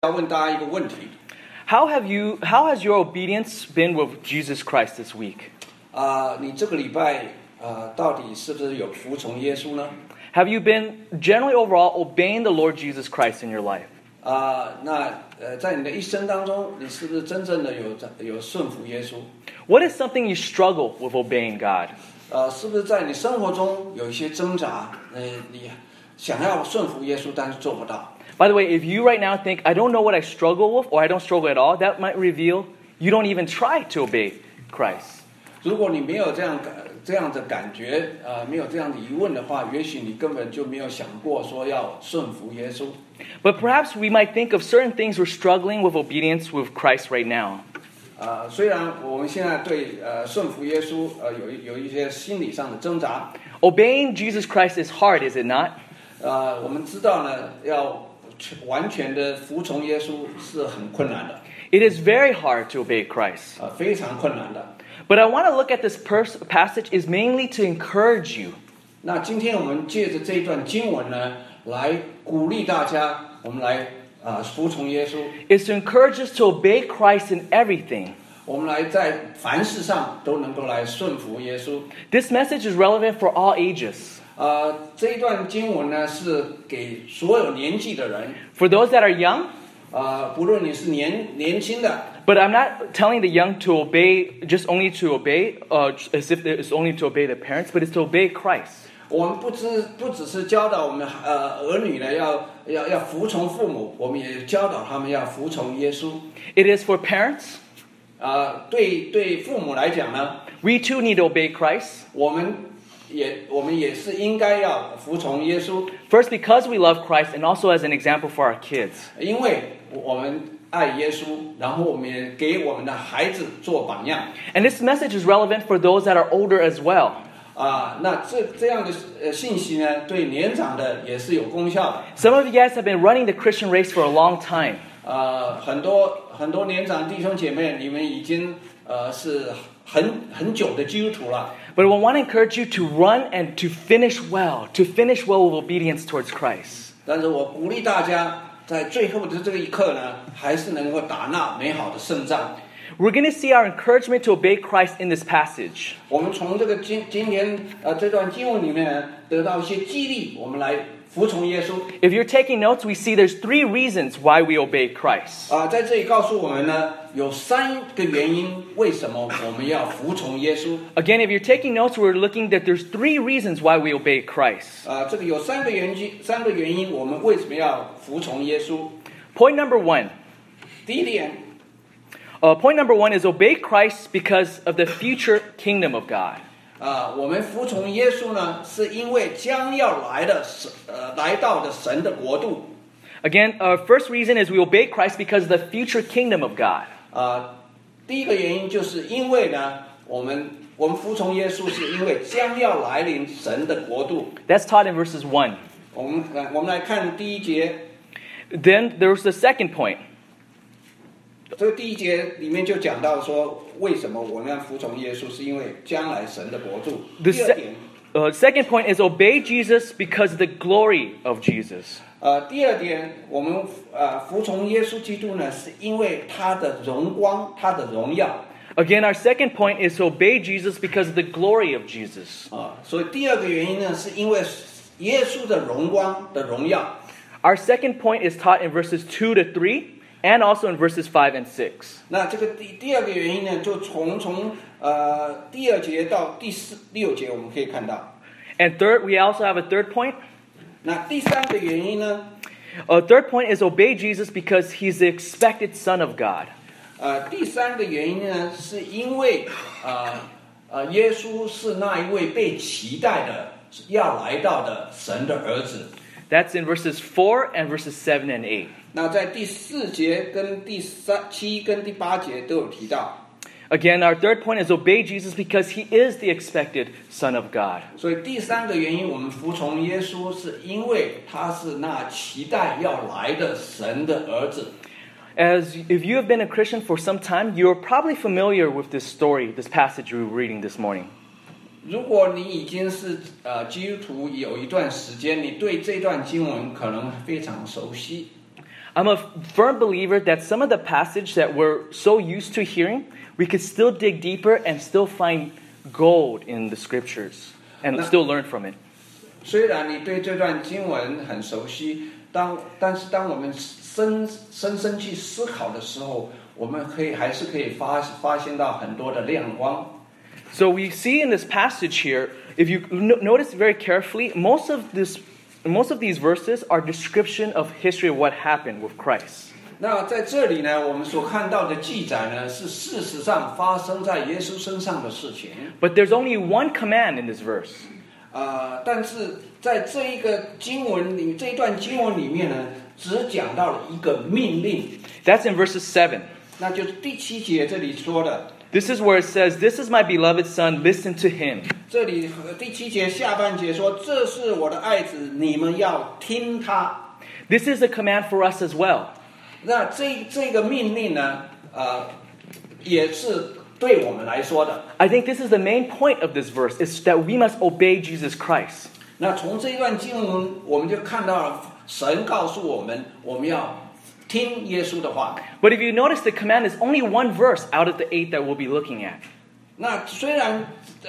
要问大家一个问题 How has your obedience been with Jesus Christ this week? 你这个礼拜到底是不是有服从耶稣呢？ Have you been generally overall obeying the Lord Jesus Christ in your life? 在你的一生当中，你是不是真正的有顺服耶稣？ What is something you struggle with obeying God? 是不是在你生活中有一些挣扎？你想要顺服耶稣，但是做不到。 By the way, if you right now think, I don't know what I struggle with, or I don't struggle at all, that might reveal you don't even try to obey Christ. 如果你没有这样的感觉，没有这样的疑问的话，也许你根本就没有想过说要顺服耶稣。 But perhaps we might think of certain things we're struggling with obedience with Christ right now. 虽然我们现在对顺服耶稣有一些心理上的挣扎。 Obeying Jesus Christ is hard, is it not? 我们知道呢，要完全的服从耶稣是很困难的。 It is very hard to obey Christ. 非常困难的。 But I want to look at this passage is mainly to encourage you. 那今天我们借着这一段经文呢，来鼓励大家，我们来服从耶稣。 Is to encourage us to obey Christ in everything. 我们来在凡事上都能够来顺服耶稣。 This message is relevant for all ages. 这一段经文呢，是给所有年纪的人。 For those that are young, 不论你是年轻的。 but I'm not telling the young to obey, just only to obey, as if it's only to obey their parents, but it's to obey Christ. 我们不只是教导我们儿女呢要服从父母，我们也教导他们要服从耶稣。 It is for parents. 对父母来讲呢， We too need to obey Christ. 我们也是应该要服从耶稣。 First, because we love Christ, and also as an example for our kids. 因为我们爱耶稣，然后我们也给我们的孩子做榜样。 And this message is relevant for those that are older as well. 那这样的信息呢，对年长的也是有功效的。 Some of you guys have been running the Christian race for a long time. 很多年长弟兄姐妹，你们已经是很久的基督徒了。 But I want to encourage you to run and to finish well with obedience towards Christ. 但是我鼓励大家，在最后的这一刻呢，还是能够打那美好的胜仗。 We're going to see our encouragement to obey Christ in this passage. 我们从这个今天这段经文里面得到一些激励，我们来服从耶稣。 If you're taking notes, we see there's 3 reasons why we obey Christ. 在这里告诉我们呢，有3个原因，为什么我们要服从耶稣。 Again, if you're taking notes, we're looking that there's 3 reasons why we obey Christ. 这个有3个原因，我们为什么要服从耶稣。 Point number 1. 第一点。 Point number 1 is obey Christ because of the future kingdom of God. 我们服从耶稣呢，是因为将要来到的神的国度。 Again, first reason is we obey Christ because of the future kingdom of God. 第一个原因就是因为呢，我们服从耶稣是因为将要来临神的国度。 That's taught in verses 1. 我们来看第1节。 Then there's the second point. 这个第1节里面就讲到说，为什么我们要服从耶稣，是因为将来神的国度。第2点。 Second point is obey Jesus because of the glory of Jesus. 第2点，我们服从耶稣基督呢，是因为他的荣光，他的荣耀。 Again, our second point is to obey Jesus because of the glory of Jesus. 所以第2个原因呢，是因为耶稣的荣光的荣耀。 Our second point is taught in verses 2 to 3 and also in verses 5 and 6. 那这个第2个原因呢，就从第2节到第6节，我们可以看到。 And third, we also have a third point. 那第3个原因呢？ A third point is obey Jesus because he's the expected Son of God. 第3个原因呢，是因为耶稣是那一位被期待的要来到的神的儿子。 That's in verses 4 and verses 7 and 8. 那在第4节跟第7跟第8节都有提到。 Again, our third point is obey Jesus because he is the expected Son of God. 所以第3个原因，我们服从耶稣，是因为他是那期待要来的神的儿子。 As if you have been a Christian for some time, you're probably familiar with this story, this passage we were reading this morning. 如果你已经是基督徒有一段时间，你对这段经文可能非常熟悉。 I'm a firm believer that some of the passage that we're so used to hearing, we could still dig deeper and still find gold in the scriptures and still learn from it. 虽然你对这段经文很熟悉，但是当我们深深去思考的时候，我们还是可以发现到很多的亮光。 So we see in this passage here, if you notice very carefully, most of these verses are description of history of what happened with Christ. 那在这里呢，我们所看到的记载呢，是事实上发生在耶稣身上的事情。 But there's only one command in this verse. 但是在这一段经文里面呢，只讲到了一个命令。 That's in verses 7. 那就是第7节这里说的。 This is where it says, "This is my beloved son, listen to him." 这里第7节下半节说：“这是我的爱子，你们要听他。” This is a command for us as well. 那这个命令呢，也是对我们来说的。 I think this is the main point of this verse, is that we must obey Jesus Christ. 那从这一段经文，我们就看到了神告诉我们，我们要听耶稣的话。 But if you notice, the command is only one verse out of the 8 that we'll be looking at. 那虽然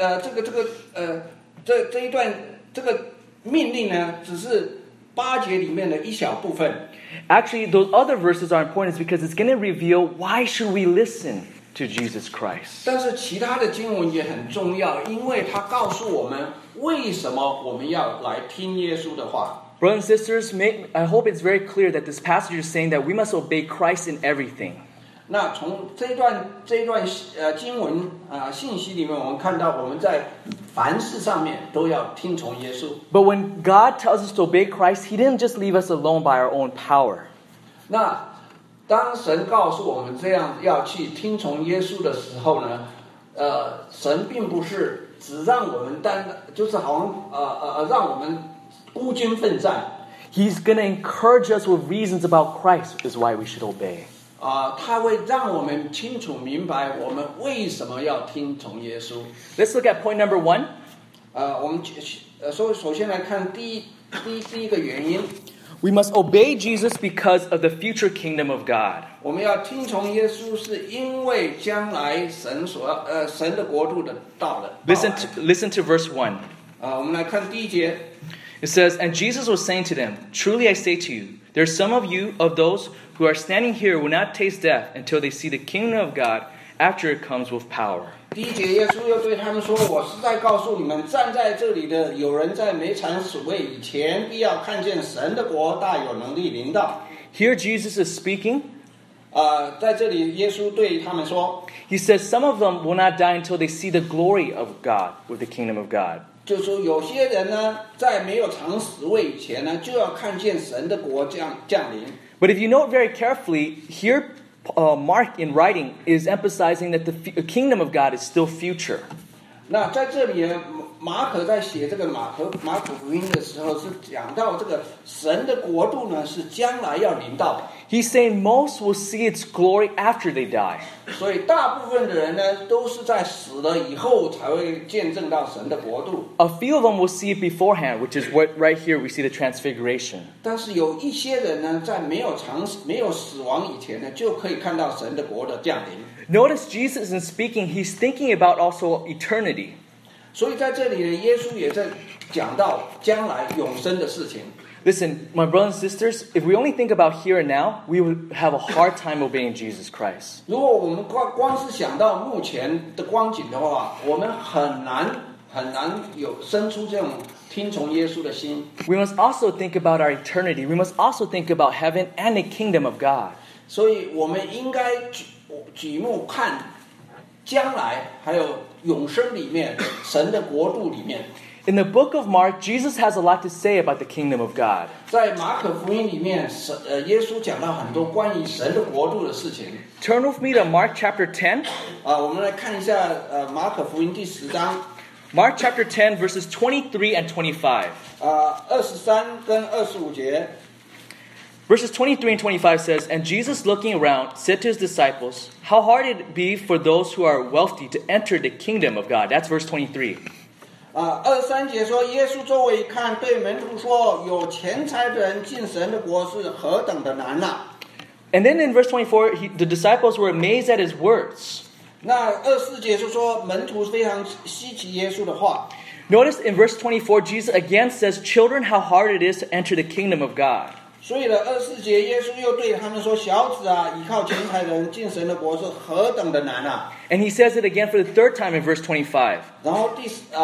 这一段这个命令呢，只是8节里面的一小部分。 Actually, those other verses are important because it's going to reveal why should we listen to Jesus Christ. 但是其他的经文也很重要，因为它告诉我们为什么我们要来听耶稣的话。 Brothers and sisters, I hope it's very clear that this passage is saying that we must obey Christ in everything. 那从这一段经文信息里面，我们看到我们在凡事上面都要听从耶稣。 But when God tells us to obey Christ, He didn't just leave us alone by our own power. 那当神告诉我们这样要去听从耶稣的时候呢，神并不是只让我们就是好像让我们孤军奋战。 He's going to encourage us with reasons about Christ is why we should obey. 他会让我们清楚明白我们为什么要听从耶稣。 Let's look at point number 1. 我们首先来看第一个原因。 We must obey Jesus because of the future kingdom of God. 我们要听从耶稣，是因为将来神的国度的到了。 Listen to verse 1. 我们来看第1节。 It says, "And Jesus was saying to them, Truly I say to you, there are some of you, of those who are standing here, will not taste death until they see the kingdom of God after it comes with power." 第1节，耶稣又对他们说：“我实在告诉你们，站在这里的有人在没尝死味以前，必要看见神的国大有能力临到。” Here Jesus is speaking. 在这里耶稣对他们说 He says some of them will not die until they see the glory of God with the kingdom of God. 就是说有些人呢，在没有尝死味以前呢，就要看见神的国降临。 But if you note very carefully, here Mark in writing is emphasizing that the kingdom of God is still future. 那在这里呢，马可在写这个马可福音的时候，是讲到这个神的国度呢，是将来要临到的。 He's saying most will see its glory after they die. 所以大部分的人呢，都是在死了以后才会见证到神的国度。 A few of them will see it beforehand, which is what right here we see the transfiguration. 但是有一些人呢，在没有死亡以前呢，就可以看到神的国的降临。 Notice Jesus in speaking, he's thinking about also eternity. 所以在这里呢，耶稣也在讲到将来永生的事情。 Listen, my brothers and sisters, if we only think about here and now, we would have a hard time obeying Jesus Christ. 如果我们光是想到目前的光景的话，我们很难有生出这种听从耶稣的心。 We must also think about our eternity. We must also think about heaven and the kingdom of God. 所以我们应该举目看将来，还有永生里面，神的国度里面。 In the book of Mark, Jesus has a lot to say about the kingdom of God. 在马可福音里面，耶稣讲到很多关于神的国度的事情。 Turn with me to Mark chapter 10. 我们来看一下马可福音第10章。 Mark chapter 10 verses 23 and 25. 23跟25节。 Verses 23 and 25 says, "And Jesus looking around said to his disciples, How hard it be for those who are wealthy to enter the kingdom of God." That's verse 23. 23节说，耶稣周围一看，对门徒说：“有钱财的人进神的国是何等的难啊！” And then in verse 24, the disciples were amazed at his words. 那24节就说门徒非常稀奇耶稣的话。 Notice in verse 24, Jesus again says, "Children, how hard it is to enter the kingdom of God." 所以呢，24节耶稣又对他们说：“小子啊，倚靠钱财的人进神的国是何等的难啊！” And he says it again for the third time in verse 25. 然后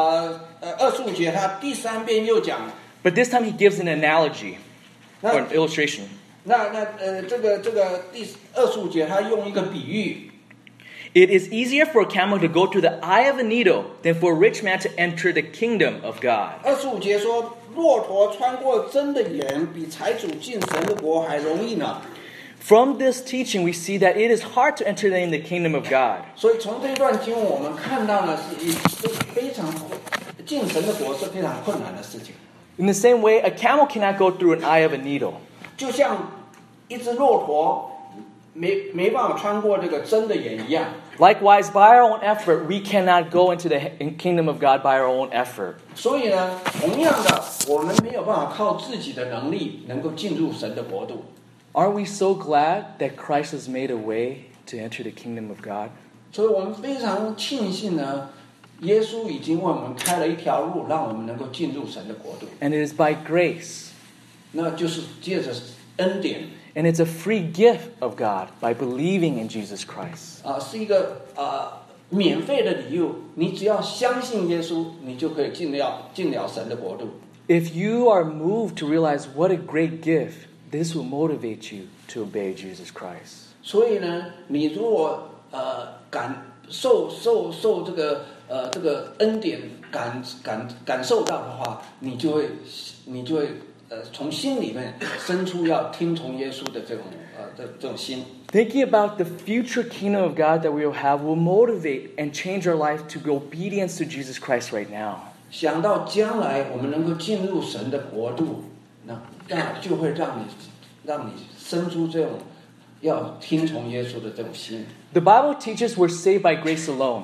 25节他第3遍又讲了。 But this time he gives an analogy or an illustration. 这个第25节他用一个比喻。 It is easier for a camel to go through the eye of a needle than for a rich man to enter the kingdom of God. 25节说，骆驼穿过针的眼，比财主进神的国还容易呢。 From this teaching, we see that it is hard to enter in the kingdom of God. 所以从这段经文，我们看到呢，是非常进神的国是非常困难的事情。 In the same way, a camel cannot go through an eye of a needle. 就像一只骆驼没办法穿过这个针的眼一样。 Likewise, by our own effort, we cannot go into the kingdom of God by our own effort. 所以呢，同样的，我们没有办法靠自己的能力能够进入神的国度。 Aren't we so glad that Christ has made a way to enter the kingdom of God? 所以我们非常庆幸呢，耶稣已经为我们开了一条路，让我们能够进入神的国度。 And it is by grace. 那就是借着恩典。 And it's a free gift of God by believing in Jesus Christ. 是一个免费的礼物，你只要相信耶稣，你就可以进了神的国度。 If you are moved to realize what a great gift, this will motivate you to obey Jesus Christ. 所以呢，你如果感受这个恩典感受到的话，你就会从心里面生出要听从耶稣的这种心。 Thinking about the future kingdom of God that we will have will motivate and change our life to be obedience to Jesus Christ right now. 想到将来我们能够进入神的国度，那就会让你生出这种要听从耶稣的这种心。 The Bible teaches we're saved by grace alone.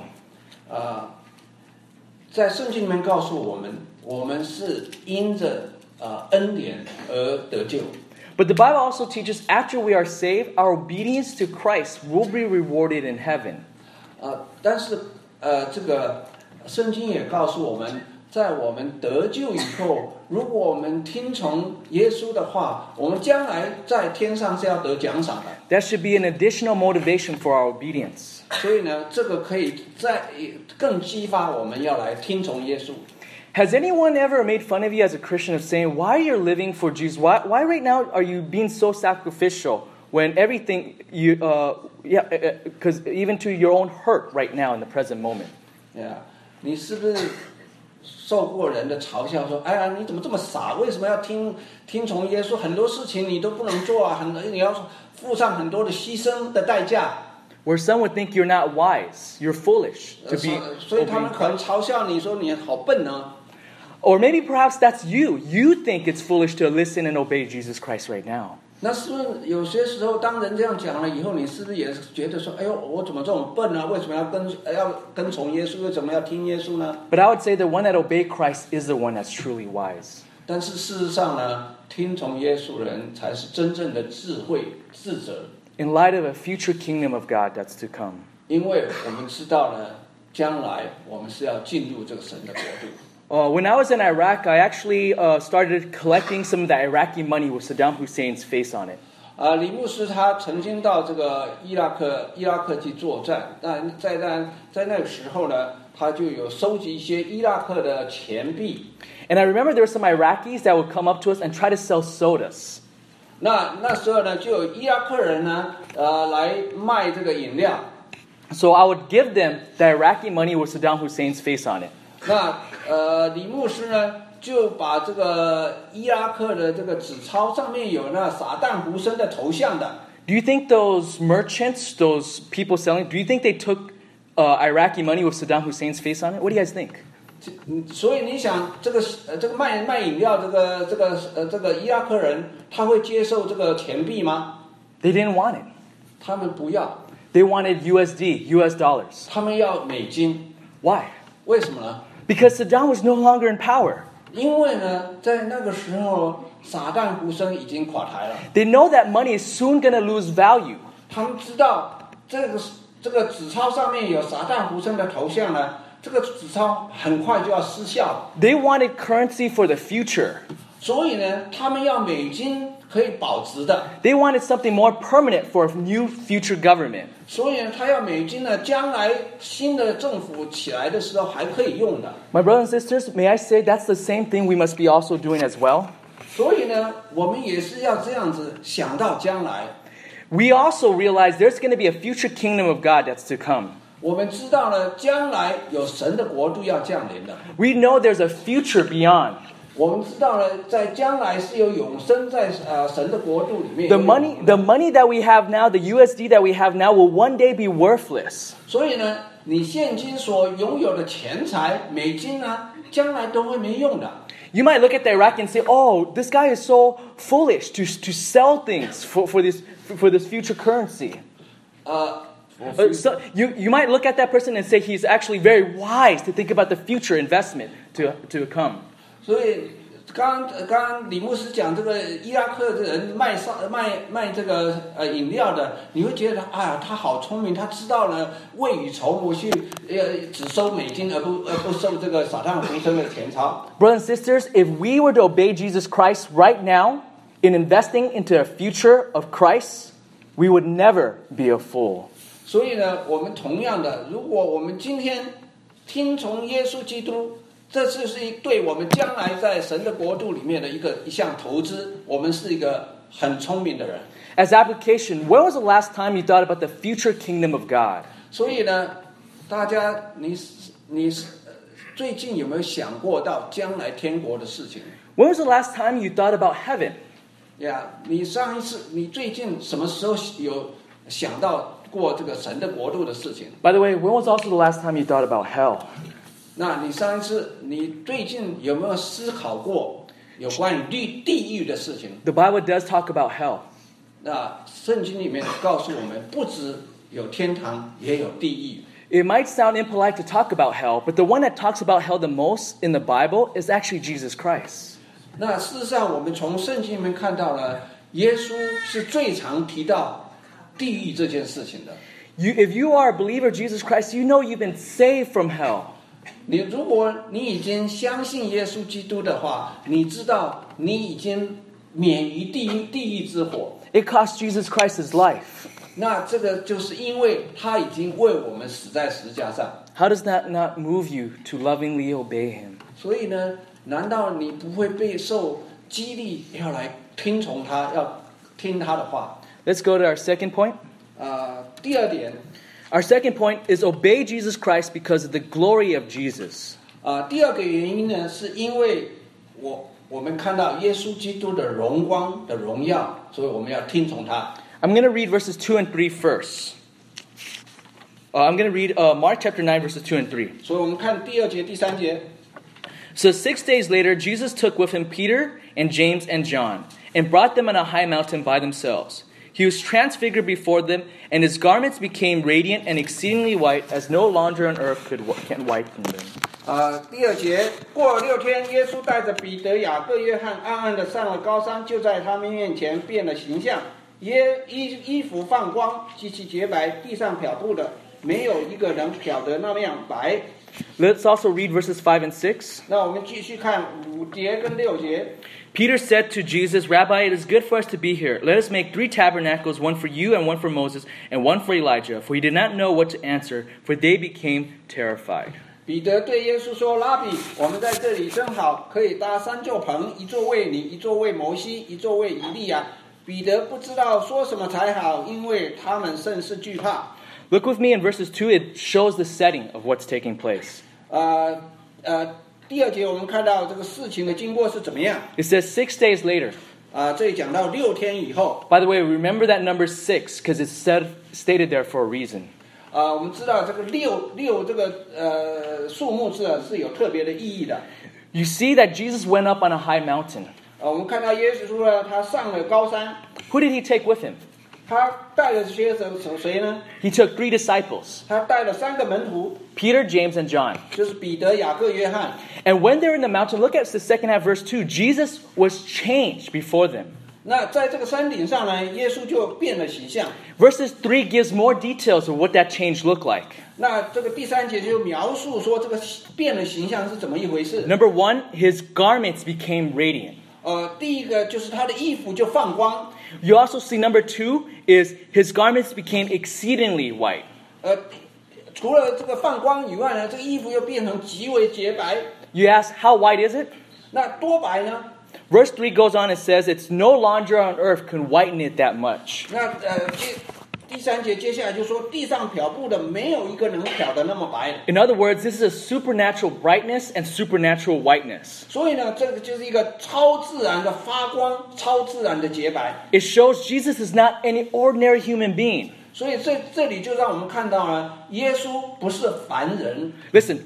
在圣经里面告诉我们，我们是因着恩典而得救。 But the Bible also teaches after we are saved, our obedience to Christ will be rewarded in heaven. 但是这个圣经也告诉我们，在我们得救以后，如果我们听从耶稣的话，我们将来在天上是要得奖赏的。 That should be an additional motivation for our obedience. 所以呢，这个可以更激发我们要来听从耶稣。 Has anyone ever made fun of you as a Christian of saying, why are you living for Jesus? Why right now are you being so sacrificial when everything because even to your own hurt right now in the present moment? Yeah. 你是不是受过人的嘲笑说，哎呀，你怎么这么傻？为什么要听从耶稣？很多事情你都不能做啊，你要付上很多的牺牲的代价。 Where some would think you're not wise, you're foolish to be. 所以他们可能嘲笑你说你好笨呢。 Or maybe perhaps that's you. You think it's foolish to listen and obey Jesus Christ right now. 那是不是有些时候，当人这样讲了以后，你是不是也觉得说，哎呦，我怎么这种笨啊？为什么要跟从耶稣？为什么要听耶稣呢？ But I would say the one that obeys Christ is the one that's truly wise. 但是事实上呢，听从耶稣的人才是真正的智慧智者。 In light of a future kingdom of God that's to come. 因为我们知道呢，将来我们是要进入这个神的国度。 When I was in Iraq, I actually started collecting some of the Iraqi money with Saddam Hussein's face on it. 李牧师他曾经到这个伊拉克去作战，但在那个时候呢，他就有收集一些伊拉克的钱币。 And I remember there were some Iraqis that would come up to us and try to sell sodas. 那时候呢，就有伊拉克人呢，来卖这个饮料。 So I would give them the Iraqi money with Saddam Hussein's face on it. 那李牧师呢，就把这个伊拉克的这个纸钞上面有那撒旦胡森的头像的。 Do you think those merchants, those people selling, do you think they took Iraqi money with Saddam Hussein's face on it? What do you guys think? 所以你想，这个卖饮料这个伊拉克人，他会接受这个钱币吗？ They didn't want it. 他们不要。 They wanted USD, US dollars. 他们要美金。 Why? 为什么呢？ Because Saddam was no longer in power. 因为呢，在那个时候，撒旦福生已经垮台了。 They know that money is soon going to lose value. 他们知道这个纸钞上面有撒旦福生的头像呢，这个纸钞很快就要失效了。 They wanted currency for the future. 所以呢，他们要美金可以保值的。 They wanted something more permanent for a new future government. 所以呢，他要美金呢，将来新的政府起来的时候还可以用的。 My brothers and sisters, may I say that's the same thing we must be also doing as well? 所以呢，我们也是要这样子想到将来。 We also realize there's going to be a future kingdom of God that's to come. 我们知道呢，将来有神的国度要降临的。 We know there's a future beyond. 我们知道呢，在将来是有永生在神的国度里面。 The money that we have now, the USD that we have now, will one day be worthless. 所以呢，你现今所拥有的钱财，美金呢，将来都会没用的。 You might look at the Iraqi and say, "Oh, this guy is so foolish to sell things for this future currency." So you might look at that person and say he's actually very wise to think about the future investment to come. 所以刚刚李牧师讲这个伊拉克的人卖这个饮料的，你会觉得他好聪明，他知道了未雨绸缪去只收美金而不收这个撒旦福生的钱钞。 Brothers and sisters, if we were to obey Jesus Christ right now in investing into a future of Christ, we would never be a fool. 所以呢，我们同样的，如果我们今天听从耶稣基督，这就是对我们将来在神的国度里面的一项投资。我们是一个很聪明的人。 As application, when was the last time you thought about the future kingdom of God? 所以呢，大家你最近有没有想过到将来天国的事情？ When was the last time you thought about heaven? 你最近什么时候有想到过这个神的国度的事情？ By the way, when was also the last time you thought about hell? 那你最近有没有思考过有关于地狱的事情？ The Bible does talk about hell. 那圣经里面告诉我们，不只有天堂，也有地狱。 It might sound impolite to talk about hell, but the one that talks about hell the most in the Bible is actually Jesus Christ. 那事实上，我们从圣经里面看到了，耶稣是最常提到地狱这件事情的。 If you are a believer of Jesus Christ, you know you've been saved from hell. 如果你已经相信耶稣基督的话，你知道你已经免于地狱之火。 It cost Jesus Christ his life. 那这个就是因为他已经为我们死在十字架上。 How does that not move you to lovingly obey him? 所以呢，难道你不会被受激励要来听从他，要听他的话？ Let's go to our second point. 第二点。 Our second point is obey Jesus Christ because of the glory of Jesus. 第二个原因呢，是因为我们看到耶稣基督的荣光的荣耀，所以我们要听从他。 I'm going to read verses 2 and 3 first. I'm going to read Mark chapter 9 verses 2 and 3. 所以我们看第二节、第三节。 So 6 days later, Jesus took with him Peter and James and John and brought them on a high mountain by themselves. He was transfigured before them, and his garments became radiant and exceedingly white, as no launder on earth can whiten them. 第二节，过了6天，耶稣带着彼得、雅各、约翰，暗暗地上了高山，就在他们面前变了形象。衣服放光，极其洁白，地上漂布的，没有一个人漂得那么样白。 Let's also read verses 5 and 6. 那我们继续看5节跟6节。 Peter said to Jesus, Rabbi, it is good for us to be here. Let us make 3 tabernacles, one for you and one for Moses and one for Elijah. For he did not know what to answer, for they became terrified. 彼得对耶稣说：“拉比，我们在这里真好，可以搭3座棚，一座为你，一座为摩西，一座为以利亚。”彼得不知道说什么才好，因为他们甚是惧怕。 Look with me in verses 2. It shows the setting of what's taking place. 第二节我们看到这个事情的经过是怎么样。 It says 6 days later. 这里讲到6天以后。 By the way, remember that number 6 because it's stated there for a reason. 我们知道这个6这个数目字是有特别的意义的。 You see that Jesus went up on a high mountain. 我们看到耶稣呢，他上了高山。 Who did he take with him? 他带了些谁呢？ He took 3 disciples, 他带了3个门徒， Peter, James, and John. 就是彼得、雅各、约翰。 And when they're in the mountain, look at the second half, verse 2. Jesus was changed before them. 那在这个山顶上呢，耶稣就变了形象。 Verses 3 gives more details of what that change looked like. 那这个第3节就描述说这个变了形象是怎么一回事。 Number 1, his garments became radiant. 第一个就是他的衣服就放光。 You also see number 2 is his garments became exceedingly white. 除了这个放光以外呢，这个衣服又变成极为洁白。 You ask, how white is it? 那多白呢？ Verse 3 goes on and says, it's no laundry on earth can whiten it that much. 那第3节接下来就说，地上漂布的没有一个能漂得那么白。 In other words, this is a supernatural brightness and supernatural whiteness. 所以呢，这个就是一个超自然的发光，超自然的洁白。 It shows Jesus is not any ordinary human being. 所以这里就让我们看到了，耶稣不是凡人。 Listen,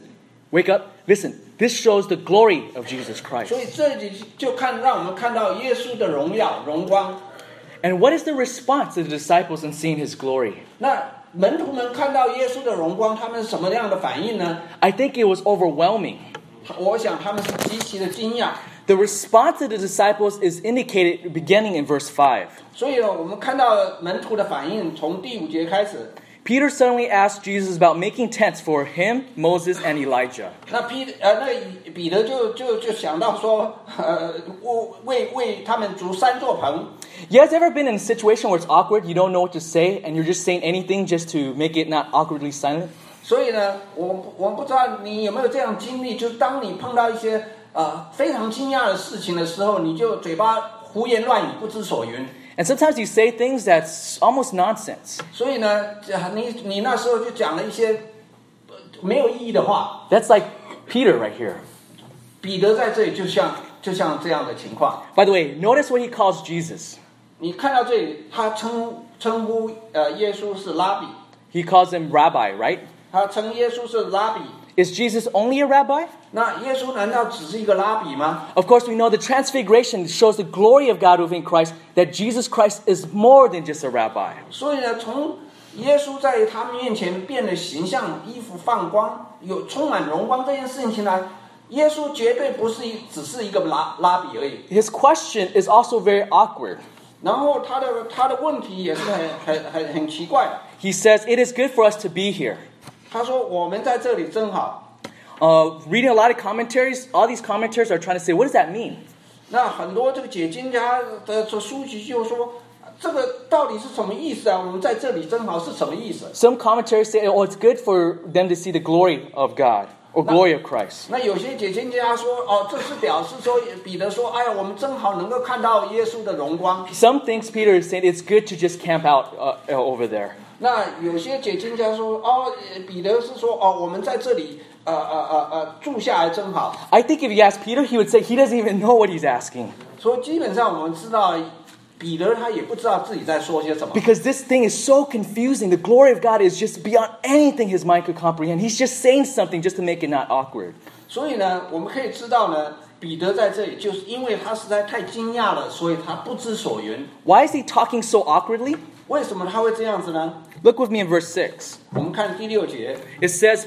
wake up, listen. This shows the glory of Jesus Christ. 所以这里就让我们看到耶稣的荣耀、荣光。 And what is the response of the disciples in seeing his glory? 那门徒们看到耶稣的荣光，他们是什么样的反应呢？ I think it was overwhelming. 我想他们是极其的惊讶。 The response of the disciples is indicated beginning in verse 5. 所以呢，我们看到门徒的反应，从第5节开始。 Peter suddenly asked Jesus about making tents for him, Moses, and Elijah. 那彼得就想到说，为他们筑3座棚。 You guys ever been in a situation where it's awkward, you don't know what to say, and you're just saying anything just to make it not awkwardly silent? 所以呢，我不知道你有没有这样经历，就是当你碰到一些非常惊讶的事情的时候，你就嘴巴胡言乱语，不知所云。 And sometimes you say things that's almost nonsense. 所以呢，你那时候就讲了一些没有意义的话。 That's like Peter right here. 彼得在这里就像这样的情况。 By the way, notice what he calls Jesus. 你看到这里，他称呼耶稣是拉比， He calls him rabbi, right? 他称耶稣是拉比。 Is Jesus only a rabbi? 那耶稣难道只是一个拉比吗？ Of course, we know the transfiguration shows the glory of God within Christ, that Jesus Christ is more than just a rabbi. 所以呢，从耶稣在他们面前变了形象，衣服放光，有充满荣光这件事情来，耶稣绝对不是只是一个拉比而已。 His question is also very awkward. 然后他的问题也是很奇怪的。 He says, it is good for us to be here. 他说我们在这里真好。 Reading a lot of commentaries, all these commentators are trying to say, what does that mean? 那很多这个解经家的书籍就说，这个到底是什么意思啊？我们在这里真好是什么意思？ Some commentators say, oh, it's good for them to see the glory of God or glory of Christ. 那有些解经家说，这是表示说彼得说，哎呀，我们正好能够看到耶稣的荣光。 Some thinks Peter is saying it's good to just camp out over there. 那有些解经家说，彼得是说，我们在这里住下来真好。 I think if you ask Peter, he would say he doesn't even know what he's asking. 所以基本上我们知道，彼得他也不知道自己在说些什么。 Because this thing is so confusing. The glory of God is just beyond anything his mind could comprehend. He's just saying something just to make it not awkward. 所以呢，我们可以知道呢，彼得在这里就是因为他实在太惊讶了，所以他不知所云。 Why is he talking so awkwardly? 为什么他会这样子呢？ Look with me in verse 6. 我们看第6节， It says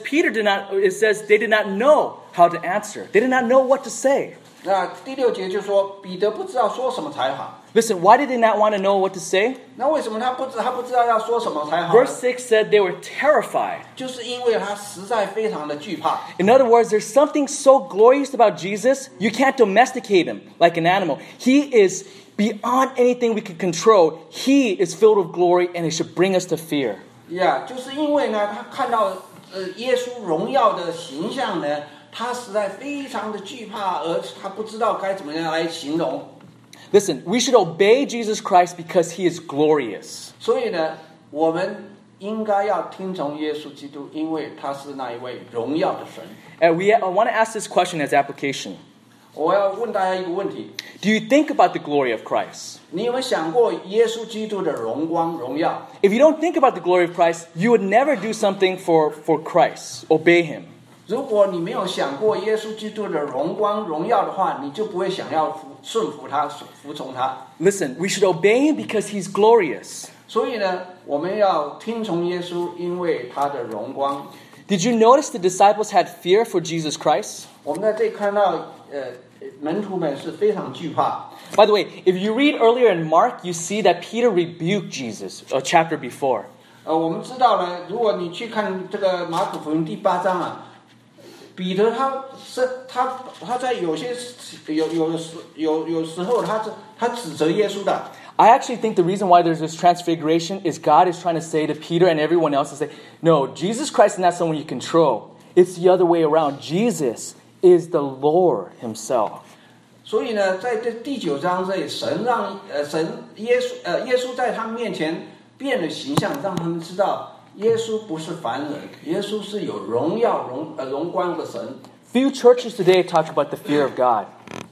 they did not know how to answer. They did not know what to say. 那第6节就说彼得不知道说什么才好。 Listen, why did they not want to know what to say? 那为什么他不知道要说什么才好呢？ Verse 6 said they were terrified. 就是因为他实在非常的惧怕。 In other words, there's something so glorious about Jesus, you can't domesticate him like an animal. He is beyond anything we can control. He is filled with glory, and it should bring us to fear. 就是因为呢，他看到耶稣荣耀的形象呢，他实在非常的惧怕，而他不知道该怎么样来形容。 Listen, we should obey Jesus Christ because he is glorious. 所以呢，我们应该要听从耶稣基督，因为他是那一位荣耀的神。 And I want to ask this question as application. 我要问大家一个问题： Do you think about the glory of Christ? 你有没有想过耶稣基督的荣光、荣耀？ If you don't think about the glory of Christ, you would never do something for Christ, obey him. 如果你没有想过耶稣基督的荣光、荣耀的话，你就不会想要顺服他，服从他。 Listen, we should obey him because he's glorious. 所以呢，我们要听从耶稣，因为他的荣光。 Did you notice the disciples had fear for Jesus Christ? 我们在这里看到，门徒们是非常惧怕。 By the way, if you read earlier in Mark, you see that Peter rebuked Jesus a chapter before. 我们知道呢，如果你去看这个马可福音第8章啊，彼得他在有些有时候他指责耶稣的。 I actually think the reason why there's this transfiguration is God is trying to say to Peter and everyone else to say, no, Jesus Christ is not someone you control. It's the other way around. Jesus is the Lord himself. 所以呢，在这第9章这里，耶稣在他们面前变了形象，让他们知道耶稣不是凡人，耶稣是有荣耀荣光的神。 Few churches today talk about the fear of God.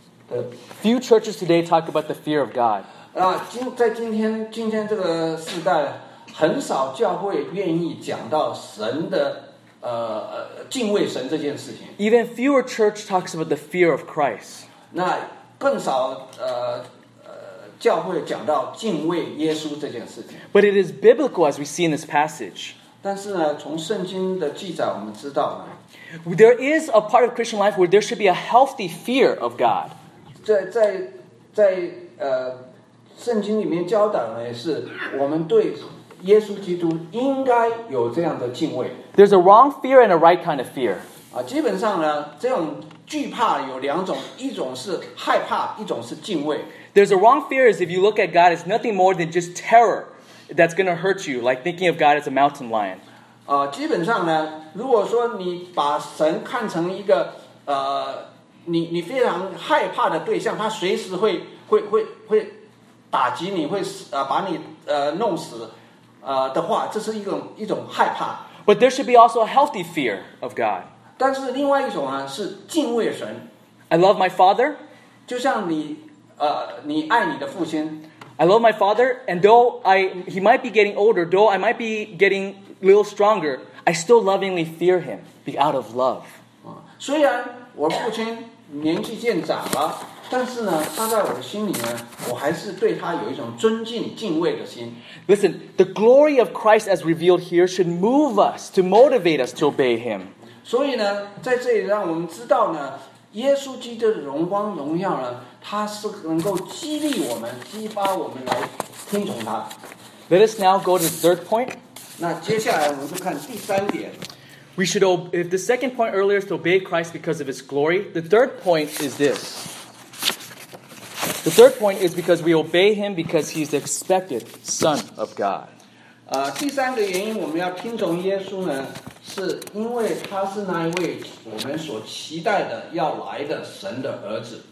Few churches today talk about the fear of God. 在今天这个时代，很少教会愿意讲到神的敬畏神这件事情。 Even fewer church talks about the fear of Christ. 那更少教会讲到敬畏耶稣这件事情。 But it is biblical as we see in this passage. 但是呢，从圣经的记载，我们知道呢， There is a part of Christian life where there should be a healthy fear of God. 在圣经里面教导的也是，我们对耶稣基督应该有这样的敬畏。 There's a wrong fear and a right kind of fear. 基本上呢，这种惧怕有2种，一种是害怕，一种是敬畏。 There's a wrong fear is if you look at God as nothing more than just terror that's going to hurt you, like thinking of God as a mountain lion. 基本上呢，如果说你把神看成一个你非常害怕的对象，他随时会打击你，会把你弄死的话，这是一种害怕。 But there should be also a healthy fear of God. 但是另外一种呢是敬畏神， I love my father. 就像你爱你的父亲。 I love my father, and though he might be getting older, though I might be getting a little stronger, I still lovingly fear him, be out of love. 虽然我父亲年纪渐长了，但是呢，他在我的心里呢，我还是对他有一种尊敬、敬畏的心。 Listen, the glory of Christ as revealed here should move us, to motivate us to obey him. 所以呢，在这里让我们知道呢，耶稣基督的荣光荣耀呢，它是能够激励我们、激发我们来听从他。 Let us now go to the third point. 那接下来我们就看第3点。 We should, if the second point earlier is to obey Christ because of his glory, the third point is this. The third point is because we obey him because he's the expected Son of God. 第3个原因，我们要听从耶稣呢，是因为他是那一位我们所期待的要来的神的儿子。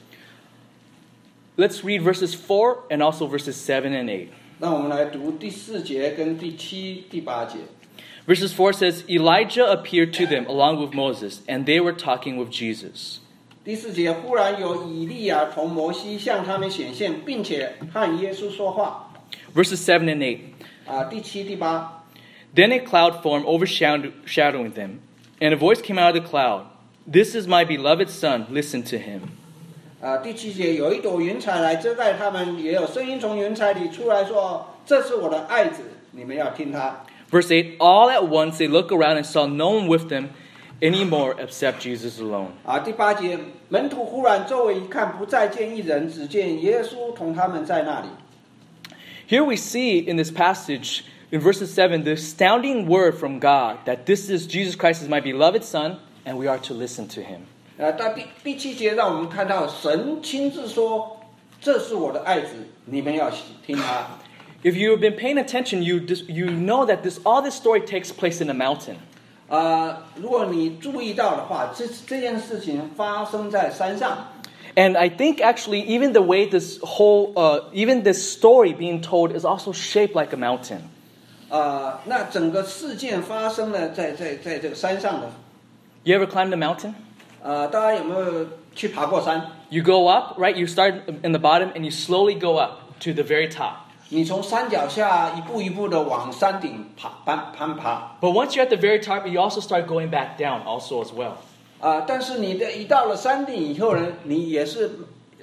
Let's read verses 4 and also verses 7 and 8. 那我们来读第4节跟第7、第8节。 Verses 4 says, Elijah appeared to them along with Moses, and they were talking with Jesus. 第4节，忽然有以利亚同摩西向他们显现，并且和耶稣说话。 Verses 7 and 8. 第7、第8。 Then a cloud formed overshadowing them, and a voice came out of the cloud. This is my beloved son, listen to him. 第7节，有一朵云彩来遮盖他们，也有声音从云彩里出来说：“这是我的爱子，你们要听他。” Verse 8, all at once they looked around and saw no one with them anymore except Jesus alone. 第8节，门徒忽然周围一看，不再见一人，只见耶稣同他们在那里。 Here we see in this passage, in verses 7, the astounding word from God that this is Jesus Christ is my beloved son, and we are to listen to him. 到第7节，让我们看到神亲自说：“这是我的爱子，你们要听他。” If you have been paying attention, you know that all this story takes place in a mountain. 如果你注意到的话，这件事情发生在山上。 And I think actually even the way this whole, even this story being told is also shaped like a mountain. 那整个事件发生了在这个山上的。 You ever climbed a mountain? 大家有没有去爬过山？ You go up, right? You start in the bottom and you slowly go up to the very top. 你从山脚下一步一步的往山顶攀爬。 But once you're at the very top, you also start going back down also as well. 但是你一到了山顶以后呢，你也是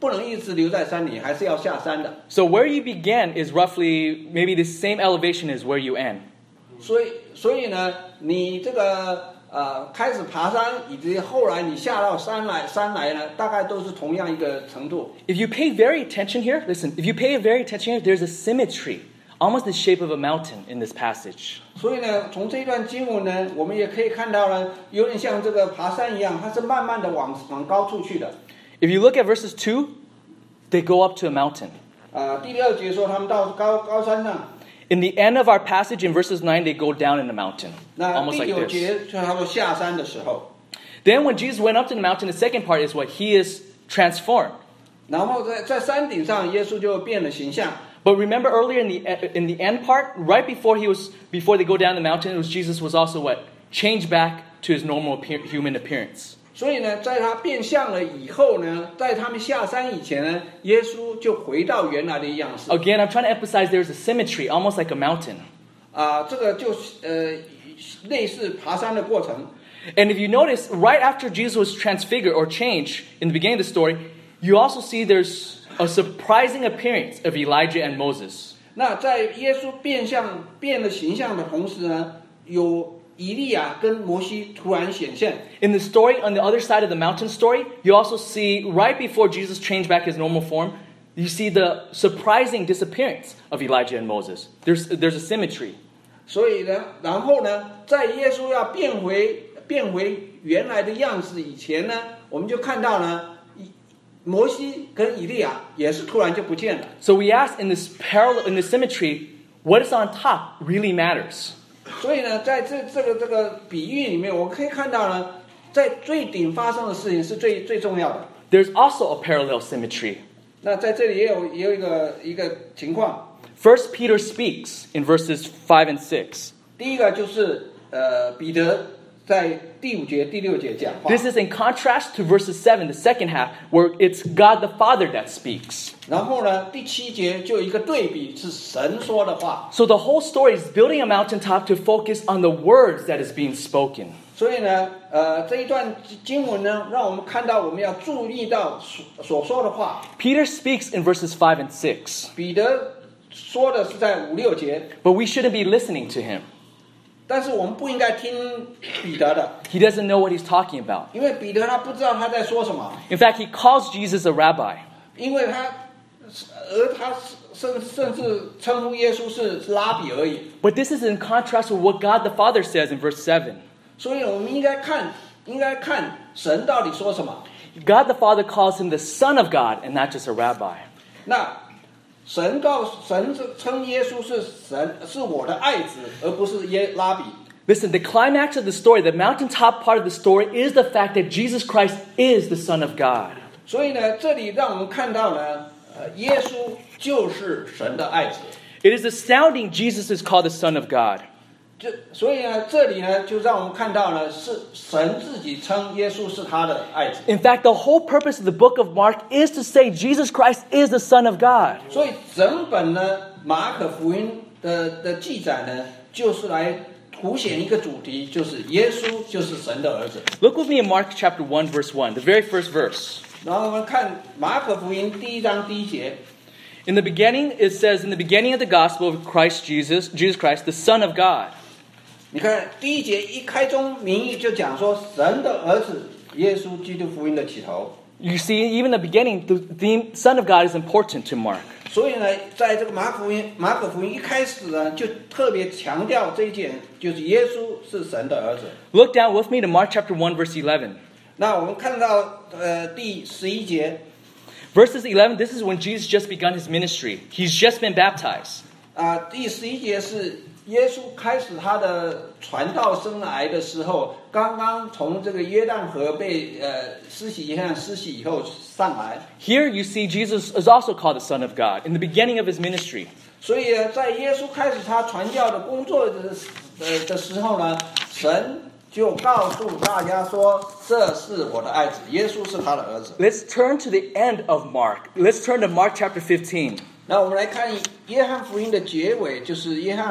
不能一直留在山里，还是要下山的。 So where you began is roughly maybe the same elevation as where you end. 所以呢，你这个开始爬山，以及后来你下到山来呢，大概都是同样一个程度。 If you pay very attention here, listen, if you pay very attention here, there's a symmetry, almost the shape of a mountain in this passage. 所以呢，从这一段经文呢，我们也可以看到呢，有点像这个爬山一样，它是慢慢的往高处去的。 If you look at verses 2, they go up to a mountain. 第6节说他们到高山上。 In the end of our passage in verses 9, they go down in the mountain, 那 almost 第 like 9 this. 节就是他们下山的时候。 Then when Jesus went up to the mountain, the second part is what? He is transformed. 然后在山顶上，耶稣就变了形象。 But remember earlier in the end part, right before they go down the mountain, it was Jesus was also what? Changed back to his normal human appearance. 所以呢，在他变相了以后呢，在他们下山以前呢，耶稣就回到原来的样式。 Again, I'm trying to emphasize there's a symmetry, almost like a mountain. 这个就类似爬山的过程。 And if you notice, right after Jesus was transfigured or changed in the beginning of the story, you also see there's a surprising appearance of Elijah and Moses. 那在耶稣变了形象的同时呢，有以利亚跟摩西突然显现。 In the story on the other side of the mountain story, you also see right before Jesus changed back his normal form, you see the surprising disappearance of Elijah and Moses. There's a symmetry. 所以呢，然后呢，在耶稣要变回原来的样子以前呢，我们就看到呢，摩西跟以利亚也是突然就不见了。 So we ask in this symmetry, what is on top really matters. 所以呢，在这个比喻里面，我们可以看到呢，在最顶发生的事情是最重要的。 There's also a parallel symmetry. 那在这里也有一个情况。 First Peter speaks in verses 5 and 6. 第一个就是彼得在第5节、第6节讲话。 This is in contrast to verses 7, the second half, where it's God the Father that speaks. 然后呢，第7节就有一个对比，是神说的话。 So the whole story is building a mountaintop to focus on the words that is being spoken. 所以呢，这一段经文呢，让我们看到我们要注意到所说的话。 Peter speaks in verses 5 and 6, 彼得说的是在5、6节， but we shouldn't be listening to him. 但是我们不应该听彼得的， He doesn't know what he's talking about. 因为彼得他不知道他在说什么， In fact, he calls Jesus a rabbi. 因为他甚至称呼耶稣是拉比而已。 But this is in contrast with what God the Father says in verse 7. 所以我们应该看神到底说什么。 God the Father calls him the Son of God and not just a rabbi. 那神称耶稣是神，是我的爱子，而不是拉比。 Listen, the climax of the story, the mountaintop part of the story, is the fact that Jesus Christ is the Son of God. 所以呢，这里让我们看到呢，耶稣就是神的爱子。 It is astounding Jesus is called the Son of God. 所以呢，这里呢，就让我们看到呢，是神自己称耶稣是他的爱子。 In fact, the whole purpose of the book of Mark is to say Jesus Christ is the Son of God. 所以整本呢马可福音的记载呢，就是来凸显一个主题，就是耶稣就是神的儿子。 Look with me in Mark chapter 1, verse 1, the very first verse. 然后我们看马可福音第1章第1节。 In the beginning, it says, in the beginning of the gospel of Christ Jesus Christ, the Son of God. 你看第1节一开宗明义就讲说神的儿子耶稣基督福音的起头。 You see, even in the beginning, the theme Son of God is important to Mark. 所以呢，在这个马可福音一开始呢，就特别强调这一点，就是耶稣是神的儿子。 Look down with me to Mark chapter 1, verse 11. 那我们看到第11节。 Verses 11, this is when Jesus just begun his ministry. He's just been baptized. 第11节是耶稣开始他的传道生涯的时候，刚刚从这个约旦河被施洗以后上来。 Here you see Jesus is also called the Son of God in the beginning of his ministry. 所以在耶稣开始他传教的工作的时候呢，神就告诉大家说，这是我的爱子，耶稣是他的儿子。 Let's turn to the end of Mark. Let's turn to Mark chapter 15. 那我们来看约翰福音的结尾，就是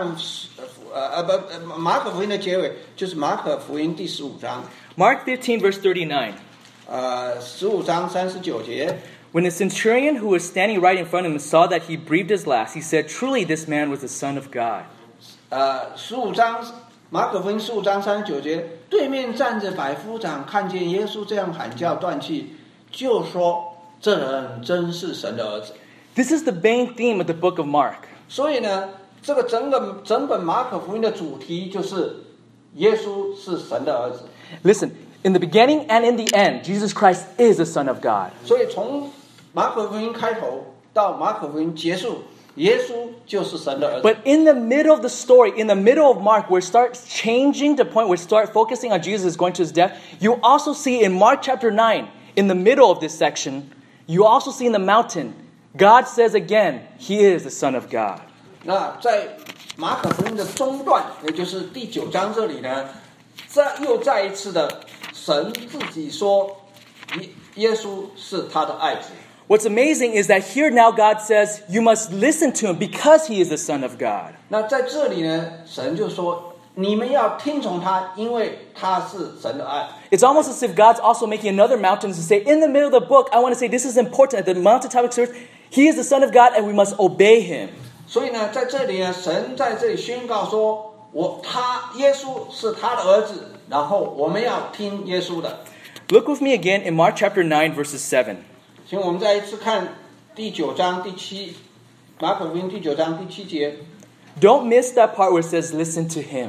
马可福音的结尾，就是马可福音第15章。 Mark 15, verse 39. 15章39节。 When the centurion who was standing right in front of him saw that he breathed his last, he said, "Truly this man was the Son of God." 15章马可福音15章39节，对面站着百夫长，看见耶稣这样喊叫断气，就说这人真是神的儿子。 This is the main theme of the book of Mark. 所以呢，这个整本马可福音的主题就是耶稣是神的儿子。 Listen, in the beginning and in the end, Jesus Christ is the Son of God. 所以从马可福音开头到马可福音结束，耶稣就是神的儿子。 But in the middle of the story, in the middle of Mark, where it starts changing the point, where we start focusing on Jesus going to his death, you also see in Mark chapter 9, in the middle of this section, you also see in the mountain, God says again, He is the Son of God. 那在马可福音的中段，也就是第9章这里呢，又再一次的，神自己说，耶稣是他的爱子。 What's amazing is that here now God says, you must listen to Him because He is the Son of God. 那在这里呢，神就说，你们要听从他，因为他是神的爱。 It's almost as if God's also making another mountain to say, in the middle of the book, I want to say this is important. At the mountaintop experience, He is the Son of God and we must obey Him. 所以呢，在这里呢，神在这里宣告说，耶稣是他的儿子，然后我们要听耶稣的。 Look with me again in Mark chapter 9, verses 7. 请我们再一次看第9章马可福音第9章第7节。 Don't miss that part where it says, listen to Him.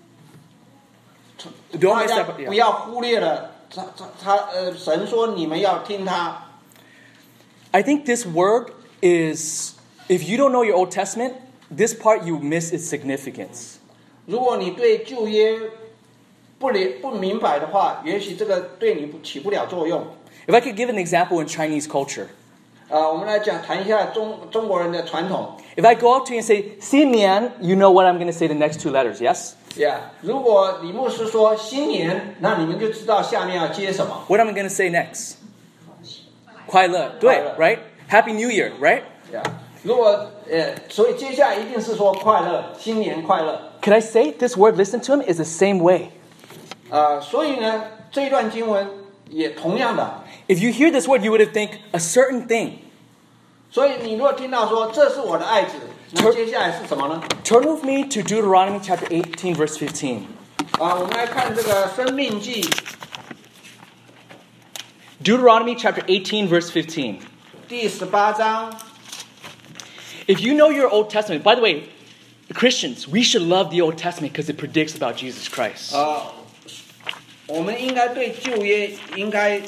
Don't miss that part. 不 Yeah. 要忽略了神说你们要听他。 I think this word is, if you don't know your Old Testament, this part you miss its significance. 如果你对旧约不明白的话，也许这个对你起不了作用。 If I could give an example in Chinese culture. 我们来谈一下中国人的传统。 If I go up to you and say, 新年, you know what I'm going to say the next two letters, yes? Yeah， 如果李牧师说新年，那你们就知道下面要接什么。 What am I going to say next? 快乐，对, right? Happy New Year, right? Yeah， 如果所以接下来一定是说快乐，新年快乐。 Can I say this word, listen to Him, is the same way? 所以呢，这一段经文也同样的。 If you hear this word, you would think a certain thing. 所以你如果听到说这是我的爱子，那接下来是什么呢？ Turn with me to Deuteronomy chapter 18, verse 15. 我们来看这个申命记 Deuteronomy chapter 18, verse 15. 第18章。 If you know your Old Testament, by the way, Christians, we should love the Old Testament because it predicts about Jesus Christ. 我们应该对旧约应该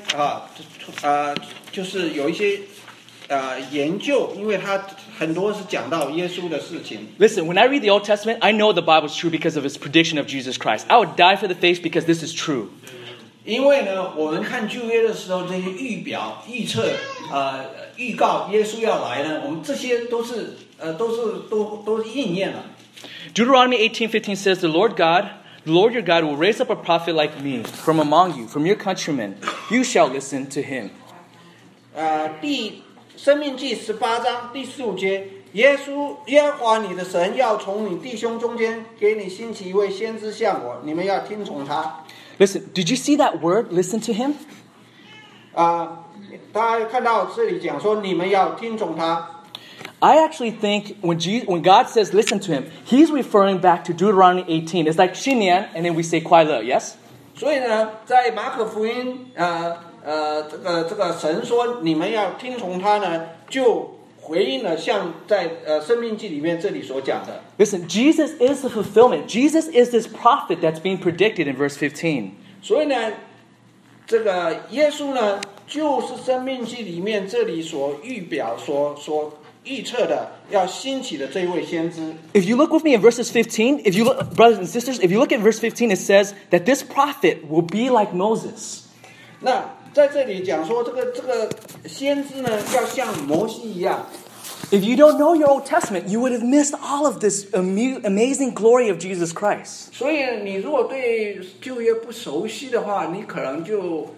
就是有一些研究，因为它很多是讲到耶稣的事情。 Listen, when I read the Old Testament, I know the Bible is true because of its prediction of Jesus Christ. I would die for the faith because this is true. 因为呢，我们看旧约的时候，这些预测、预告耶稣要来呢，我们这些都是应验了。 Deuteronomy 18:15 says, The Lord your God will raise up a prophet like me from among you, from your countrymen. You shall listen to him. 申命记18章第15节，耶和华你的神要从你弟兄中间给你兴起一位先知像我，你们要听从他。 Listen, did you see that word, listen to him? 大家看到这里讲说你们要听从他。 I actually think when God says listen to him, he's referring back to Deuteronomy 18. It's like 新年 and then we say 快乐, yes? 所以呢，在马可福音这个神说你们要听从他呢，就回应了像在申命记里面这里所讲的。 Listen, Jesus is the fulfillment. Jesus is this prophet that's being predicted in verse 15. 所以呢，这个耶稣呢，就是申命记里面这里所预表所预测的要兴起的这一位先知。 If you look with me in verses 15, if you look, brothers and sisters, if you look at verse 15, it says that this prophet will be like Moses. 那在这里讲说，这个先知呢，要像摩西一样。 If you don't know your Old Testament, you would have missed all of this amazing glory of Jesus Christ. 所以你如果对旧约不熟悉的话，你可能就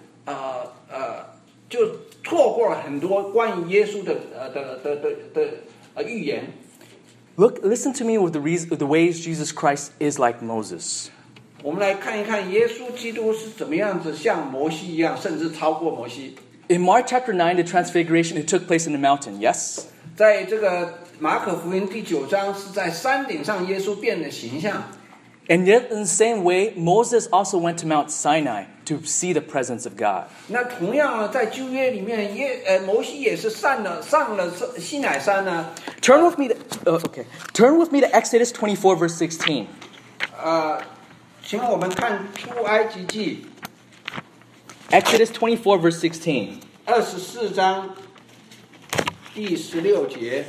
错过了很多关于耶稣的预言。 Listen to me with the ways Jesus Christ is like Moses. 我们来看一看耶稣基督是怎么样子像摩西一样，甚至超过摩西。 In Mark chapter 9, the transfiguration, it took place in the mountain, yes? 在这个马可福音第9章是在山顶上耶稣变的形象。 And yet, in the same way, Moses also went to Mount Sinai to see the presence of God. 那同样呢，在旧约里面，摩西也是上了西乃山呢。 Turn with me to Exodus 24, verse 16. 请我们看出埃及记 Exodus 24, verse 16. 24章第16节。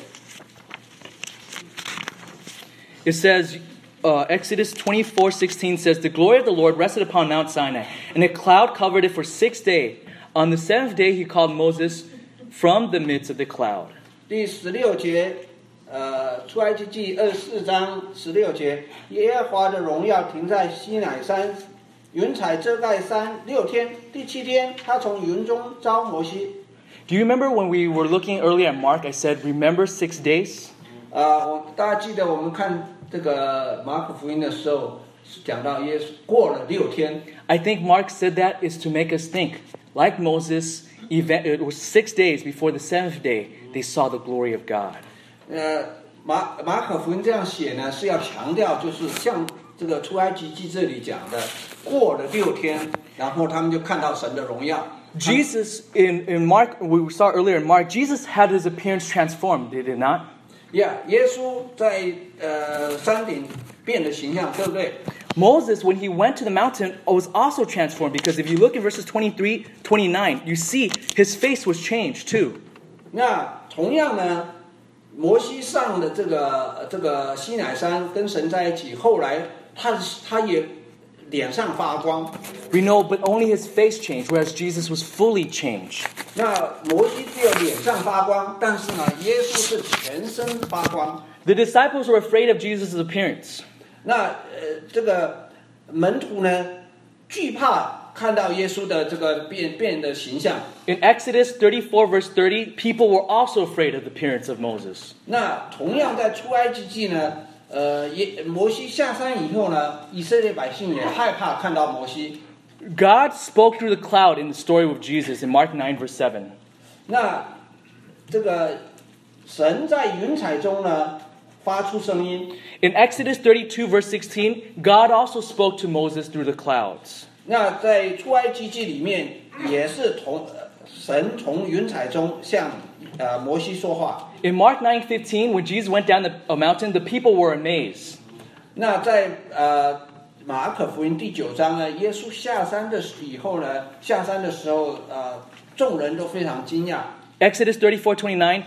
It says, Exodus 24:16 says, "The glory of the Lord rested upon Mount Sinai, and a cloud covered it for 6 days. On the 7th day, he called Moses from the midst of the cloud." 第16节，出埃及记24章16节，耶和华的荣耀停在西乃山，云彩遮盖山6天，第7天，他从云中召摩西。 Do you remember when we were looking earlier at Mark, I said, remember 6 days? 大家记得我们看这个马可福音的时候，讲到耶稣过了6天。 I think Mark said that is to make us think, like Moses, it was 6 days before the 7th day, they saw the glory of God. 马可福音这样写呢，是要强调，就是像这个出埃及记这里讲的，过了6天，然后他们就看到神的荣耀。 Jesus, in Mark, we saw earlier in Mark, Jesus had his appearance transformed, did it not? 耶稣在山顶变的形象，对不对？ Moses, when he went to the mountain, was also transformed, because if you look in verses 23, 29, you see his face was changed too. 那同样呢，摩西上了这个西乃山跟神在一起，后来他也脸上发光。 We know, but only his face changed, whereas Jesus was fully changed. 那摩西只有脸上发光，但是呢，耶稣是全身发光。 The disciples were afraid of Jesus' appearance. 那这个门徒呢，惧怕看到耶稣的这个变的形象。 In Exodus 34, verse 30, people were also afraid of the appearance of Moses. 那同样在出埃及记呢，摩西下山以后呢，以色列百姓也害怕看到摩西。 God spoke through the cloud in the story of Jesus in Mark 9, verse 7. 那这个神在云彩中呢发出声音。 In Exodus 32, verse 16, God also spoke to Moses through the clouds. 那在出埃及记里面也是神从云彩中向摩西说话。 In Mark 9:15, when Jesus went down a mountain, the people were amazed. 那在马可福音第9章呢，耶稣下山的时候，众人都非常惊讶。 Exodus 34, 29,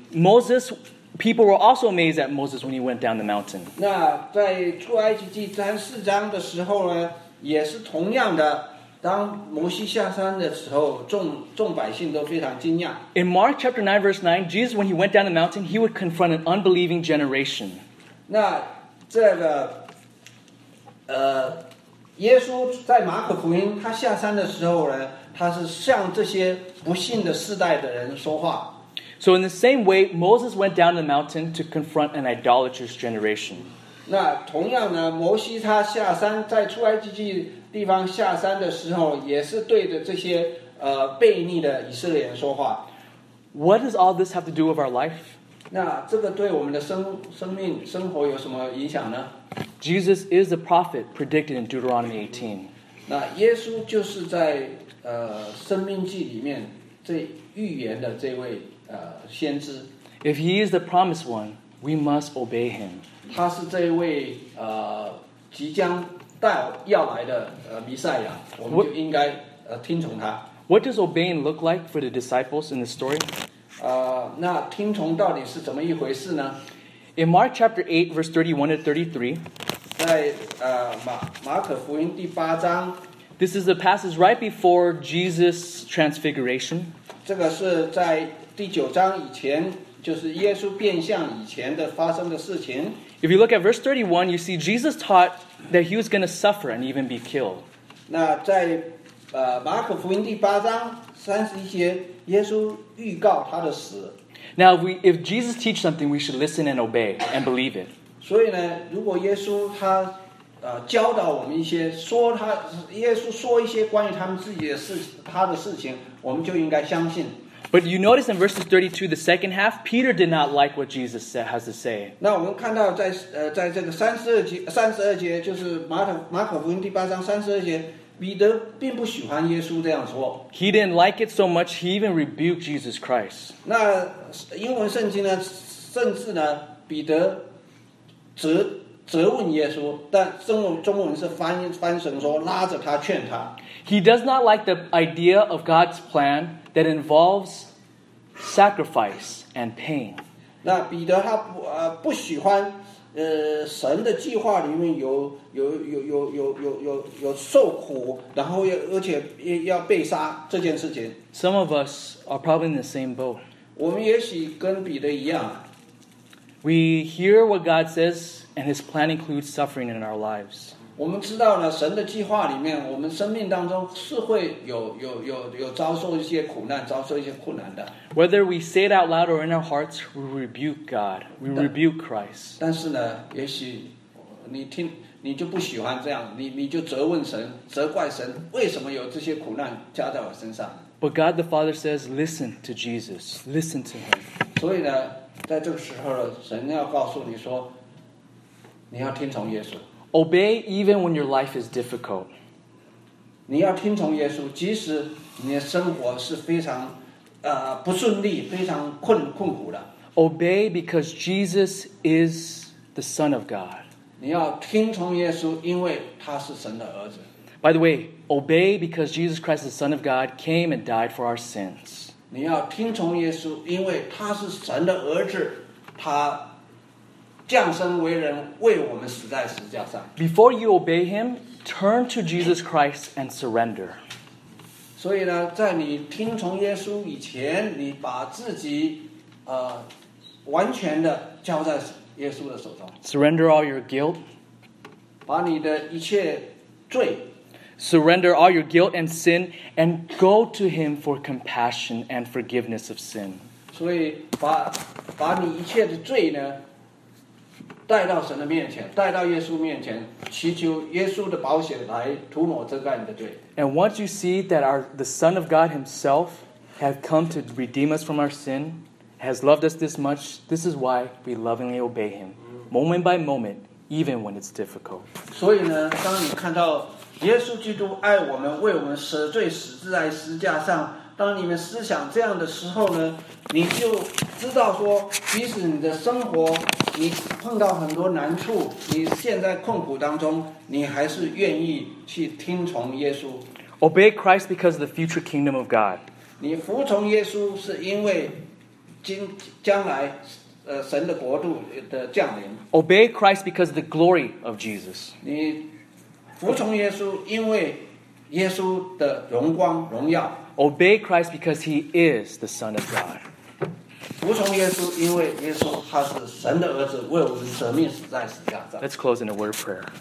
30, people were also amazed at Moses when he went down the mountain. 那在出埃及记4章的时候呢，也是同样的，当摩西下山的时候，众百姓都非常惊讶。 In Mark chapter 9, verse 9, Jesus, when he went down the mountain, he would confront an unbelieving generation. 那这个耶稣在马可福音他下山的时候呢，他是向这些不信的世代的人说话。 So in the same way, Moses went down the mountain to confront an idolatrous generation. 那同样呢，摩西他下山，在出埃及记地方下山的时候，也是对着这些悖逆的以色列人说话。 What does all this have to do with our life? 那这个对我们的生命生活有什么影响呢？ Jesus is the prophet predicted in Deuteronomy 18. 那耶稣就是在生命记里面这预言的这位先知。 If he is the promised one, we must obey him. 他是这位即将要来的弥赛亚，我们就应该听从他。 What does obeying look like for the disciples in the story? 那听从到底是怎么一回事呢？ In Mark chapter 8, verse 31 to 33, 在马可福音第8章， this is the passage right before Jesus' transfiguration. 这个是在第9章以前，就是耶稣变相以前的发生的事情。 If you look at verse 31, you see Jesus taught that he was going to suffer and even be killed. 那在马可福音第8章31节，耶稣预告他的死。 Now, if Jesus teaches something, we should listen and obey and believe it. 所以呢，如果耶稣他教导我们一些耶稣说一些关于他们自己的他的事情，我们就应该相信。 But you notice in verses 32, the second half, Peter did not like what Jesus has to say. 那我们看到在这个32节，就是马可福音第8章32节，彼得并不喜欢耶稣这样说。 He didn't like it so much, he even rebuked Jesus Christ. 那英文圣经呢，甚至呢，彼得责问耶稣，但中文是翻成说拉着他劝他。 He does not like the idea of God's plan that involves sacrifice and pain. 那彼得他不喜欢神的计划里面有受苦，然后而且要被杀这件事情。 Some of us are probably in the same boat. 我们也许跟彼得一样。 We hear what God says, and His plan includes suffering in our lives. 我们知道呢，神的计划里面，我们生命当中是会有遭受一些苦难，遭受一些困难的。 Whether we say it out loud or in our hearts, we rebuke God, we rebuke Christ. 但是呢，也许你就不喜欢这样，你就责问神，责怪神，为什么有这些苦难加在我身上？ But God the Father says, listen to Jesus, listen to Him. 所以呢，在这个时候呢，神要告诉你说，你要听从耶稣。 Obey even when your life is difficult. 你要听从耶稣，即使你的生活是非常不顺利，非常困苦的。 Obey because Jesus is the Son of God. 你要听从耶稣，因为他是神的儿子。 By the way, obey because Jesus Christ, the Son of God, came and died for our sins. 你要听从耶稣，因为他是神的儿子，他降生为人，为我们死在十字架上。 Before you obey Him, turn to Jesus Christ and surrender. 所以呢，在你听从耶稣以前，你把自己完全的交在耶稣的手中。 Surrender all your guilt. 把你的一切罪。 Surrender all your guilt and sin and go to Him for compassion and forgiveness of sin. 所以把你一切的罪呢，带到神的面前，带到耶稣面前，祈求耶稣的宝血来涂抹遮盖你的罪。 And once you see that the Son of God Himself has come to redeem us from our sin, has loved us this much, this is why we lovingly obey Him, moment by moment, even when it's difficult. 所以呢，当你看到耶稣基督爱我们，为我们舍罪死在十字架上，当你们思想这样的时候呢，你就知道说，即使你的生活你碰到很多难处，你陷在困苦当中，你还是愿意去听从耶稣。 Obey Christ because of the future kingdom of God. 你服从耶稣是因为将来神的国度的降临。 Obey Christ because of the glory of Jesus. 你服从耶稣，因为耶稣的荣光荣耀。 Obey Christ because He is the Son of God. 服从耶稣，因为耶稣他是神的儿子，为我们舍命死在十字架上。 Let's close in a word of prayer.